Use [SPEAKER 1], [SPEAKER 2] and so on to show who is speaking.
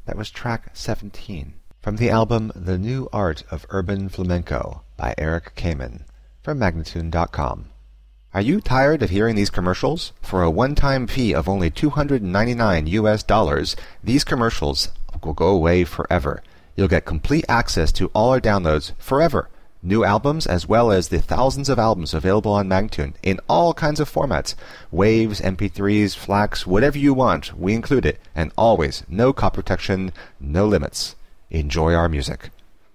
[SPEAKER 1] That was track 17 from the album The New Art of Urban Flamenco by Eric Kamen from Magnatune.com. Are you tired of hearing these commercials? For a one-time fee of only $299, these commercials will go away forever. You'll get complete access to all our downloads forever. New albums as well as the thousands of albums available on Magnatune in all kinds of formats. Waves, MP3s, FLACs, whatever you want, we include it. And always, no copy protection, no limits. Enjoy our music.